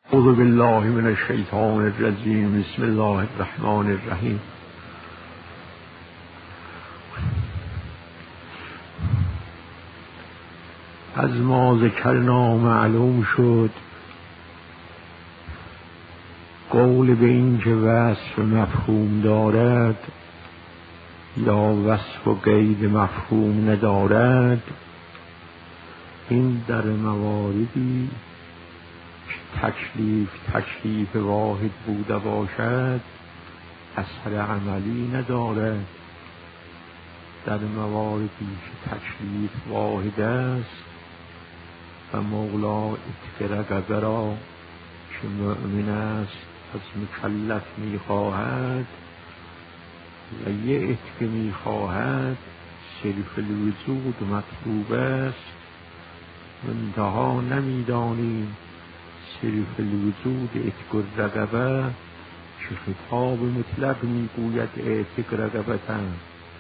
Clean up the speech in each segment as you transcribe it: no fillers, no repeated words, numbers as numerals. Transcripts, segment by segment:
اعوذ بالله من الشیطان الرجیم. بسم الله الرحمن الرحیم. از ما ذکرنا معلوم شد قول به این که وصف مفهوم دارد یا وصف و قید مفهوم ندارد، این در مواردی تکلیف واحد بوده باشد اثر عملی ندارد. در مواردی که تکلیف واحد است و مولا اتق رقبه را که مؤمن است از مکلف میخواهد و یه اتق میخواهد، صرف الوجود مطلوب است. منتها نمیدانیم صرف الوجود اتق الرقبه که خطاب مطلق میگوید اتق رقبتن،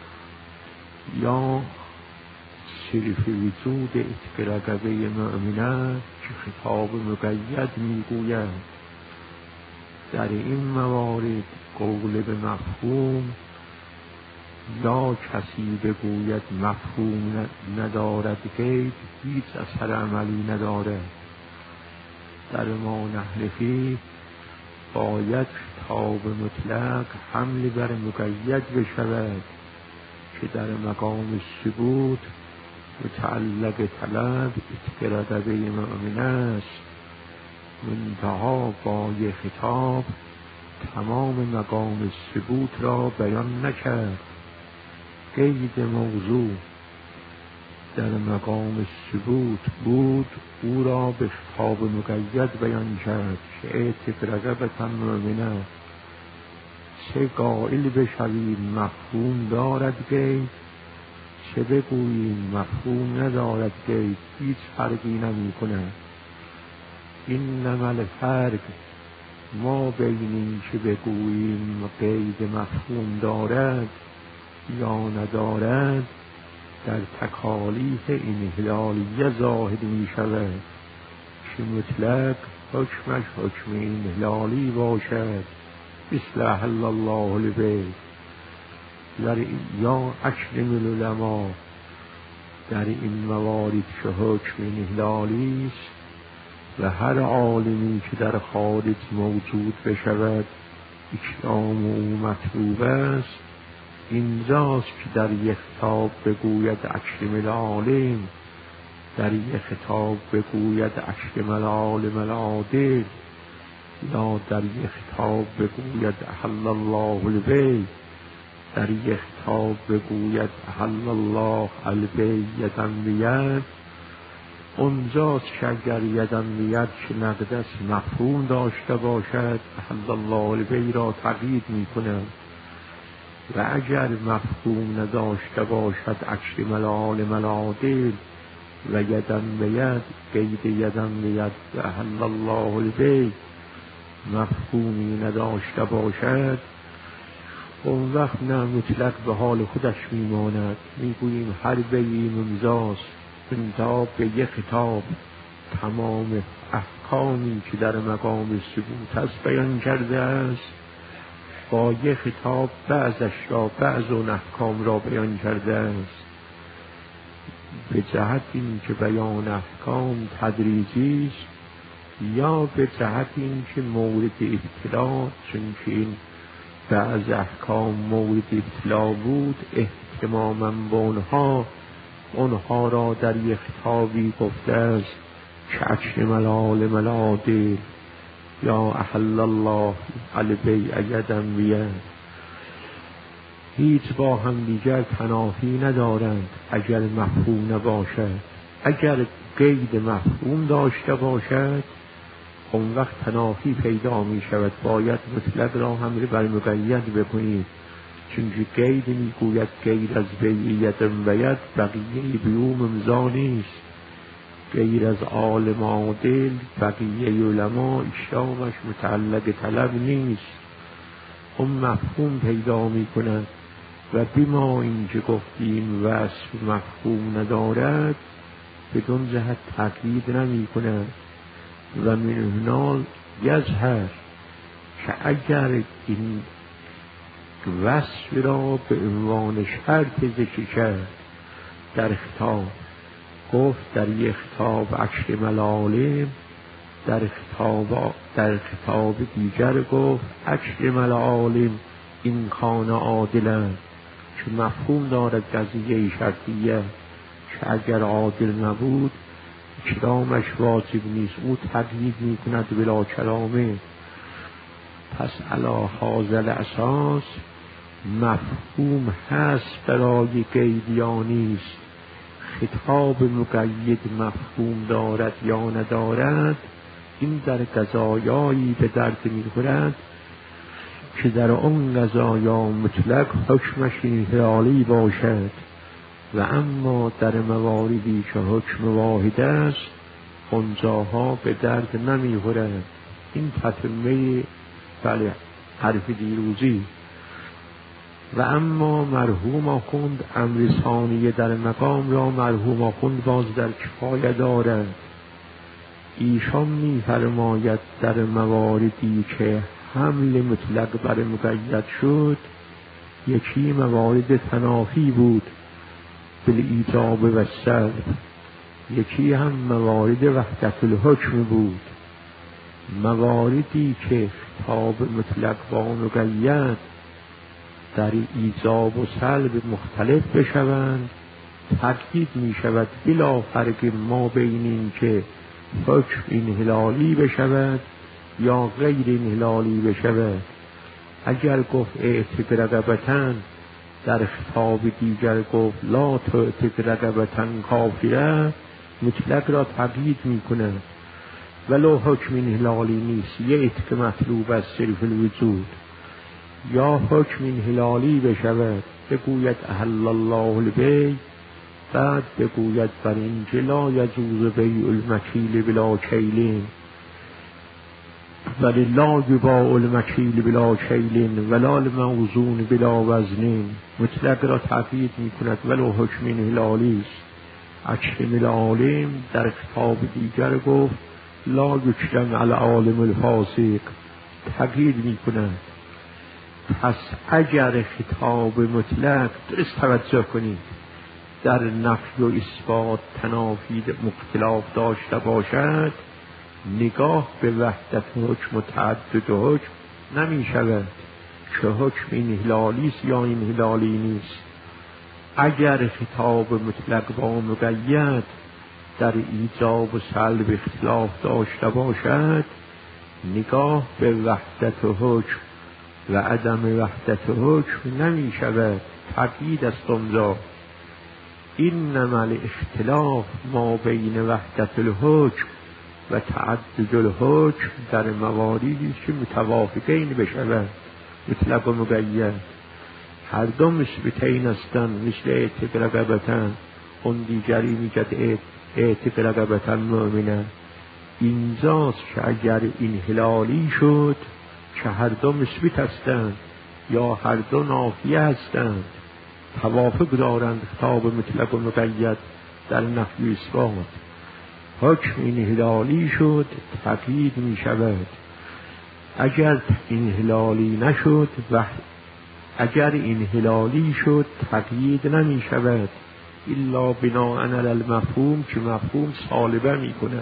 یا صرف وجود اتق رقبه مؤمنه که خطاب مقید میگوید. در این موارد قول به مفهوم یا کسی بگوید مفهوم ندارد قید، هیچ اثر عملی ندارد. در ما نحنفی باید خطاب مطلق حمل بر مقید بشود که در مقام ثبوت متعلق طلب اتق رقبه مؤمن است. منتها با یک خطاب تمام مقام ثبوت را بیان نکرد. قید موضوع در مقام ثبوت بود، او را به خطاب مقید بیان کرد که اتق رقبه مؤمنه. چه قائل بشویم مفهوم دارد قید، چه بگوییم مفهوم ندارد قید، هیچ فرقی نمی کند. اینما الفرق ما بین این که بگوییم قید مفهوم دارد یا ندارد در تکالیف انحلالیه ظاهر می شود که مطلق حکمش حکم انحلالی باشد، مثل احل الله البیع. یا اکرم العلماء در این موارد که حکم انحلالی است و هر عالمی که در خارج موجود بشود اکرام او مطلوب است. اینجاست که در یک خطاب بگوید اکرم العالم، در یک خطاب بگوید اکرم العالم العادل، یا در یک خطاب بگوید احل الله البیع، در یک خطاب بگوید احل الله البیع یدن بید. اونجاست که اگر یدن بید که نقدس مفهوم داشته باشد احل الله البیع را تقیید می کند، و اگر مفهوم نداشته باشد اکرم العالم العادل و یدن بید، قید یدن بید و احل الله البیع مفهومی نداشته باشد، اون وقت نه مطلق به حال خودش میماند. میگوییم هر بیعی ممضاست، انتها به یک خطاب تمام احکامی که در مقام ثبوت است بیان کرده است، با یک خطاب بعضش را بعض اون احکام را بیان کرده است. به جهت این که بیان احکام تدریجی است، یا به جهت این که مورد ابتلا، چون که این بعض احکام مورد ابتلا بود، اهتماما به اونها را در یک خطابی گفته است که اکرم العالم العادل یا احل الله البیع یدن بید. هیچ با هم دیگر تنافی ندارند اگر مفهوم نباشد. اگر قید مفهوم داشته باشد اون وقت تنافی پیدا می شود، باید مطلق را حمل بر مقید بکنید، چون که قید می گوید غیر از بیعیت بید بقیه بیوم امضا نیست. غیر از عالم عادل بقیه علما اشتامش متعلق طلب نیست، اون مفهوم پیدا می کند. و بما این که گفتیم وصف مفهوم ندارد بدون جهت تقیید نمی کند. و من هنا یظهر که اگر این وصف را به عنوان شرط ذکر کرد در خطاب، گفت در یک خطاب اکرم العالم، در خطاب دیگر گفت اکرم العالم این کان عادلا، که مفهوم دارد قضیه شرطیه که اگر عادل نبود کرامش واجب نیست، او تقیید می کند بلا کرامه. پس علی هذا الاساس مفهوم هست برای غیب یا نیست، خطاب مقید مفهوم دارد یا ندارد، این در قضایایی به درد می‌خورد که در آن قضایا مطلق حکمش انحلالی باشد و اما در مواردی که حکم واحد است اونجاها به درد نمی‌خورد. این تتمه حرف دیروزی. و اما مرحوم آخوند امر ثانیه در مقام را مرحوم آخوند باز در کفایه دارد. ایشان می‌فرماید در مواردی که حمل مطلق بر مقید شد، یکی موارد تنافی بود بالایجاب و السلب، یکی هم موارد وحدت الحکم بود. مواردی که خطاب مطلق با مقید در ایجاب و سلب مختلف بشوند، تأکید می شود بلا فرق ما بین این که حکم انحلالی بشود یا غیر انحلالی بشود. اگر گفت اعتق رقبتن، در خطاب دیگر گفت لا تعتق رقبتن کافره، مطلق را تأکید می کند ولو حکم انحلالی نیست. یه اعتق مطلوب از صرف الوجود، یا حکم انحلالی بشود بگوید احل الله البیع، بعد بگوید بر این که لا یجوز بیع المکیل بلا کیلین ولی لا یباع المکیل بلا کیلین ولا الموزون بلا وزنین، مطلق را تأکید می کند ولو حکم انحلالی است. اکرم العالم در خطاب دیگر گفت لا یکرم العالم الفاسق، تأکید می کند. پس اگر خطاب مطلق، درست توجه کنید، در نفی و اثبات تنافی مختلاف داشته باشد، نگاه به وحدت حکم و تعدد حکم نمی شود که حکم انحلالی است یا انحلالی نیست. اگر خطاب مطلق با مقید در ایجاب و سلب اختلاف داشته باشد، نگاه به وحدت حکم و عدم وحدت حکم نمی شود، تقیید است آنجا. اینما الاختلاف ما بین وحدت الحکم و تعدد الحکم در مواردی که متوافقین بشود، مطلق و مقید هر دو مثبتین هستند، مثل اعتق رقبتن، اون دیگری میگه اعتق رقبتن مؤمنه. اینجاست که اگر انحلالی شد که هر دو مثبت هستند یا هر دو نافیه هستند، توافق دارند خطاب مطلق و مقید در نفی و اثبات، حکم انحلالی شد تقیید می شود. اگر انحلالی نشد اگر انحلالی شد تقیید نمی شود الا بناء علی المفهوم، که مفهوم سالبه می کند.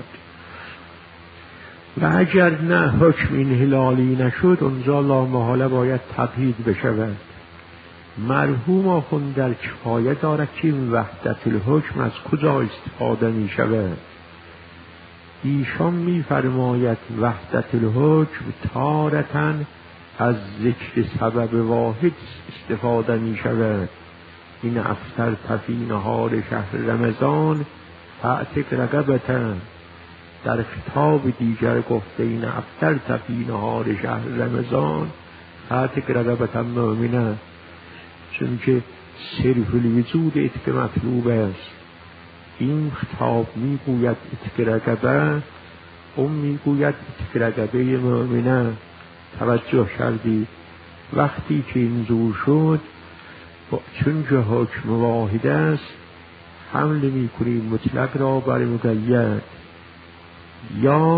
و اگر نه حکم انحلالی نشد، اونجا لا محاله باید تقیید بشود. مرحوم آخوند در کفایه دارد که این وحدت الحکم از کجا استفاده می شود. ایشان می فرماید وحدت الحکم تارةً از ذکر سبب واحد استفاده می شود. این افطر فی نهار شهر رمضان اعتق رقبتن، در خطاب دیگر گفته این افطر فی نهار شهر رمضان اعتق رقبتن مؤمنه، چون که صرف الوجود اعتق مطلوب است. این خطاب میگوید اعتق رقبه، اون میگوید اعتق رقبه مؤمنه. توجه کردید؟ وقتی که اینجور شد، چون که حکم واحد است، حمل میکنیم مطلق را بر مقید، یا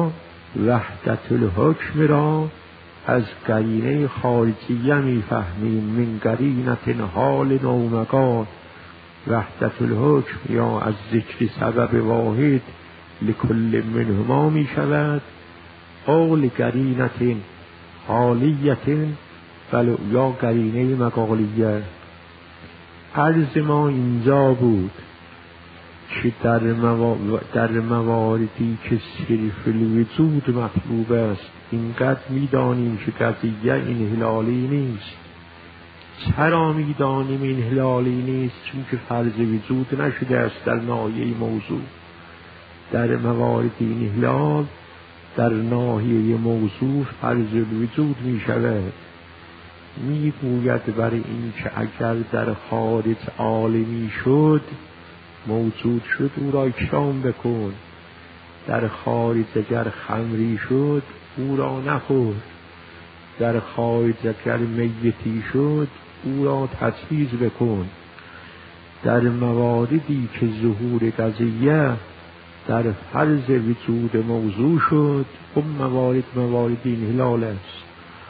وحدت الحکم را از قرینه خارجیه میفهمیم. من قرینة حال نومگان. وحدت الحکم یا از ذکر سبب واحد لکل منهما می شود، او لقرینة حالیة یا قرینه مقالیه. عرض ما اینجا بود که در مواردی که صرف الوجود مطلوب است اینقدر میدانیم که قضیه انحلالی نیست. چرا میدانیم انحلالی نیست؟ چون که فرض وجود نشده است در ناحیه موضوع. در موارد انحلال در ناحیه موضوع فرض الوجود می شود. می گوید برای این که اگر در خارج عالمی شد موجود شد او را اکرام بکن، در خارج اگر خمری شد او را نخور، در خارج اگر میتی شد او را تجهیز بکن. در مواردی که ظهور قضیه در فرض وجود موضوع شد اون موارد انحلال است.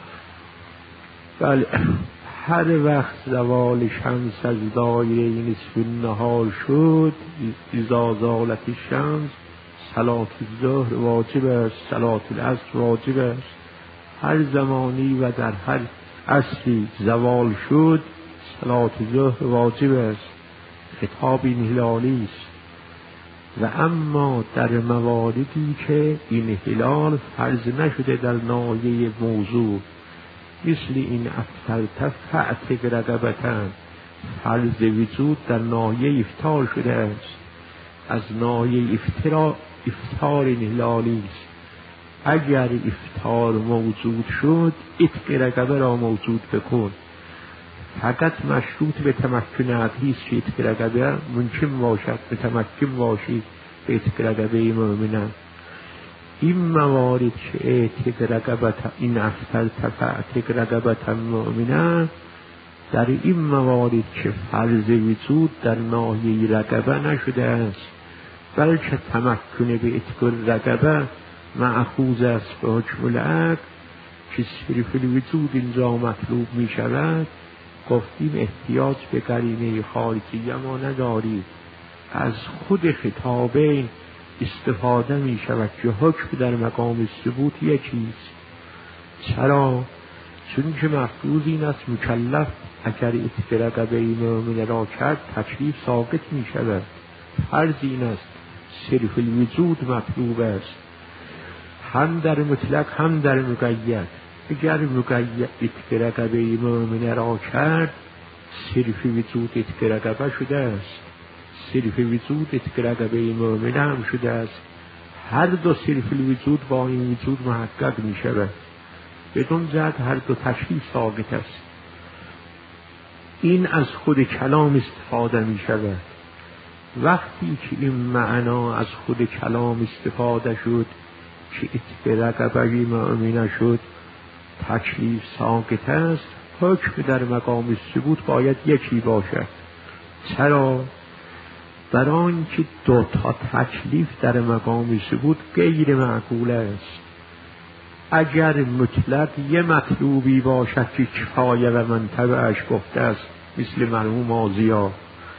بله، هر وقت زوال شمس از دایره نصف النهار شد، اذا زالت الشمس، صلاة الظهر واجب است، صلاة العصر واجب است. هر زمانی و در هر عصری زوال شد صلاة الظهر واجب است. خطاب انحلالی است. و اما در مواردی که انحلال فرض نشده در ناحیه موضوع، مثل این افطرت فاعتق رقبة، فرض وجود در ناحیه افطار شده است، از ناحیه افطار انحلالی است. اگر افطار موجود شد عتق رقبه را موجود بکن. فقط مشروط به تمکن عقلی است که عتق رقبه ممکن باشد، به تمکن باشید به عتق رقبه مؤمنان. این موارد که عتق رقبه، این افطرت فاعتق رقبة مؤمنان، در این موارد که فرض وجود در ناحیه رقبه نشده است بلکه تمکن به عتق رقبه مأخوذ است به حکم العقل که صرف الوجود اینجا مطلوب می شود، گفتیم احتیاج به قرینه خارجیه ما ندارید. از خود خطابین استفاده می شود که حکم در مقام ثبوت یکیست. چرا؟ چون که مفروض این است مکلف اگر عتق رقبه مؤمن را کرد تکلیف ساقط می شود. فرض این است صرف الوجود مطلوب است، هم در مطلق هم در مقید. اگر مقید عتق رقبه مؤمن را کرد صرف وجود عتق رقبه شده است، صرف وجود عتق رقبه مؤمن هم شده است. هر دو صرف الوجود با این وجود محقق می شود. بدون جهت هر دو تکلیف ساقط است. این از خود کلام استفاده می شود. وقتی که این معنا از خود کلام استفاده شد که عتق رقبه مؤمن شد تکلیف ساقط است، حکم در مقام ثبوت باید یکی باشد. چرا؟ برای آنکه دو تا تکلیف در مقام ثبوت غیر معقول است. اگر مطلق یه مطلوبی باشد که کفایه و منطبعش گفته است، مثل مرحوم آزیا،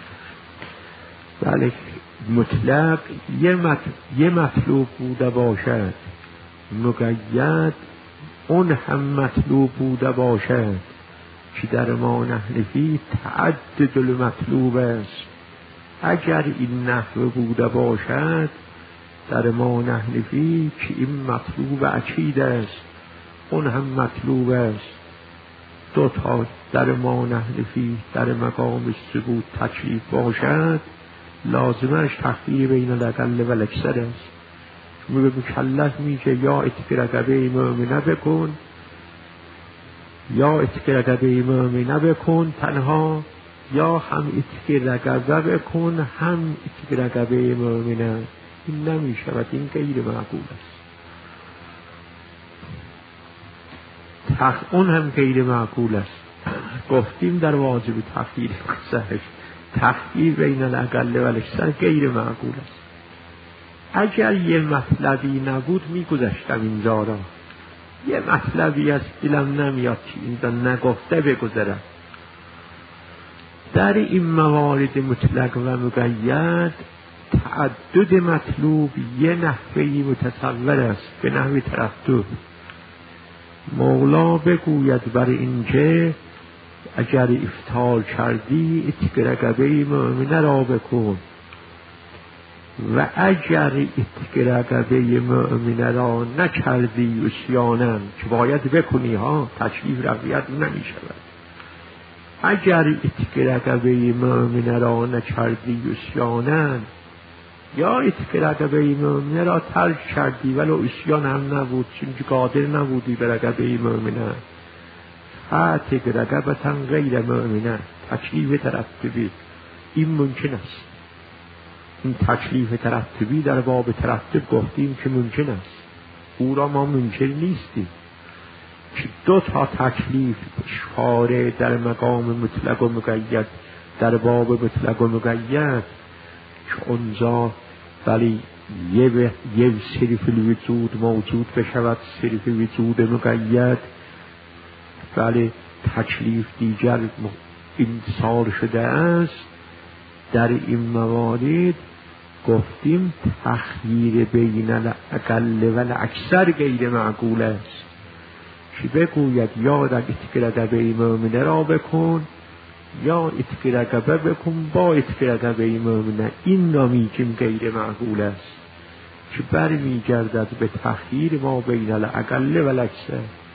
بله مطلق یه مطلوب بوده باشد، مقید اون هم مطلوب بوده باشد که در ما نحنفی تعدد المطلوب است. اگر این نحو بوده باشد در ما نحنفی که این مطلوب عقید است اون هم مطلوب است، دو تا در ما نحنفی در مقام ثبوت تکلیف باشد لازمش تخییر بین الاقل و الاکثر است. مکلف میشه یا عتق رقبه مؤمنه بکن یا عتق رقبه مؤمنه بکن تنها، یا هم عتق رقبه بکن هم عتق رقبه مؤمنه. این نمی شود، این غیر معقول است. اون هم غیر معقول است. گفتیم در واجب تخییر گذشت تخییر بین الاقل و الاکثر غیر معقول است. اگر یه مطلبی نبود میگذشتم اینجا را. یه مطلبی از دلم نمیاد که اینجا نگفته بگذرم. در این موارد مطلق و مقید تعدد مطلوب یه نحوهی متصور است به نحو ترتب. مولا بگوید بر اینکه اگر افطار کردی اتق رقبه مؤمنه را بکن و اگر اتق رقبه مؤمنه را نکردی عصیانا، که باید بکنی ها، تکلیف رقیت نمی شود. اگر اتق رقبه مؤمنه را نکردی عصیانا، یا اتق رقبه مؤمنه را ترک کردی ولو عصیان هم نبود چون قادر نبودی به رقبه مؤمنه، فاتق رقبتا غیر مؤمنه، تکلیف ترتبی این ممکن است. این تکلیف ترتبی در باب ترتب گفتیم که ممکن است، او را ما منکر نیستیم که دو تا تکلیف شارع در مقام مطلق و مقید در باب مطلق و مقید که اونجا ولی یه صرف الوجود موجود بشود، صرف وجود مقید، ولی تکلیف دیگر انتصار شده است. در این موارد گفتیم تخییر بین الاقل و الاکثر غیر معقول است که بگوید یا در اتق رقبه مؤمنه را بکن یا اتق رقبه بکن با اتق رقبه مؤمنه. این را میگیم غیر معقول است که برمیگردد به تخییر ما بین الاقل و الاکثر.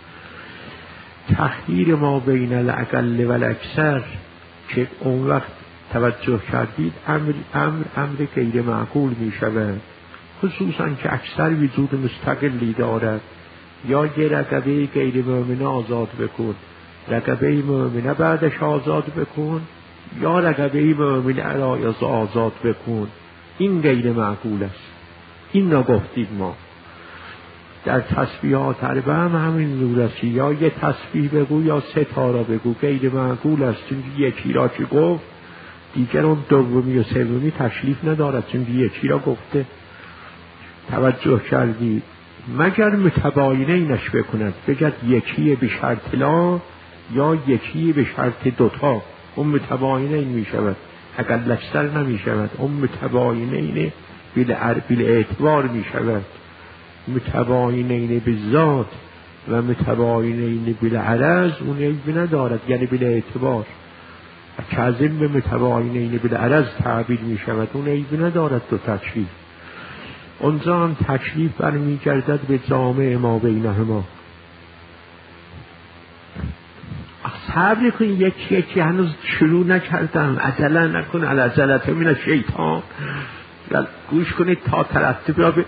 تخییر ما بین الاقل و الاکثر که اون وقت توجه کردید امر غیر معقول می شود، خصوصا که اکثر وجود مستقلی دارد. یا یه رقبه غیر مؤمنه آزاد بکن، رقبه مؤمنه بعدش آزاد بکن، یا رقبه مؤمنه را آزاد بکن. این غیر معقول است. این را گفتید ما در تسبیحات اربعه هم همین نورسی، یا یه تسبیح بگو یا سه تا را بگو، غیر معقول است. چون یکی را که گفت دیگر اون دومی و سومی تشریف ندارد، چون یکی را گفته. توجه کردید؟ مگر متباینه اینش بکند، بگد یکی به شرط لا یا یکی به شرط دوتا، اون متباینه این می شود، اگر لکستر نمی شود. اون متباینه اینه بیل اعتبار می شود، متباینه اینه به ذات و متباینه اینه بیل عرض، اون عیب ندارد، یعنی بیل اعتبار. کازم به متباینه اینه بیل عرض تعبیر می شود، اون عیب ندارد دو تکلیف. اونجا هم تکلیف برمی گردد به جامع ما بینهما. صبر کن، یکی هنوز شروع نکردم، عجله نکن، العجلة من الشیطان. گوش کنید تا ترتب را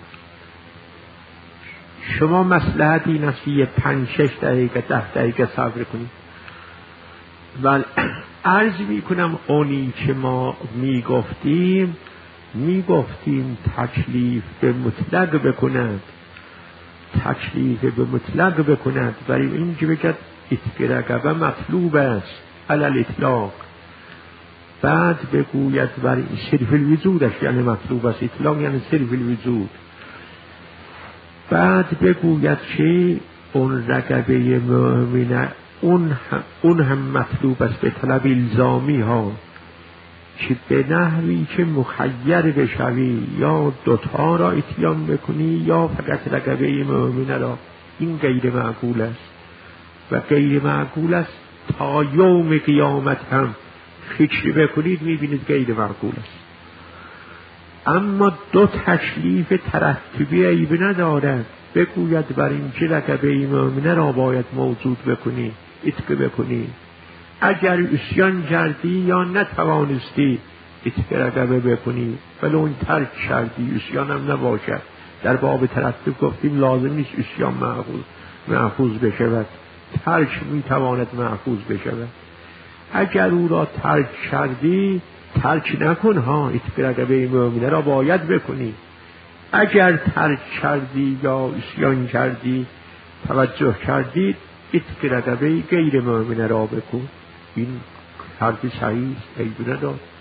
شما مصلحت این است که 5-6 دقیقه 10 دقیقه صبر کنید. ولی عرض می کنم اونی که ما میگفتیم تکلیف به مطلق بکند، تکلیف به مطلق بکند، برای این که بگد اتق رقبه مطلوب است علی الاطلاق، بعد بگوید برای صرف الوجودش یعنی مطلوب است، اطلاق یعنی صرف الوجود، بعد بگوید که اون رقبه مؤمنه اون هم مطلوب است به طلب الزامی ها، که به نحوی که مخیر بشوی، یا دوتا را اتیان بکنی یا فقط رقبه مؤمنه را. این غیر معقول است و غیر معقول است تا یوم قیامت هم فکر بکنید میبینید غیر معقول است. اما دو تکلیف ترتبی عیب ندارد. بگوید بر این که رقبه مؤمنه را باید موجود بکنی، اتق بکنی، اگر عصیان کردی یا نتوانستی اتق رقبه بکنی، ولی اون ترک کردی عصیان هم نباشد. در باب ترتب گفتیم لازم نیست عصیان محفوظ بشود، ترک میتواند محفوظ بشود. اگر او را ترک کردی ترک نکن ها، اتق رقبه مؤمنه را باید بکنی. اگر ترک کردی یا عصیان کردی توجه کردی اتق رقبه غیر مؤمنه را بکن. این حرف صحیح است، عیب ندارد.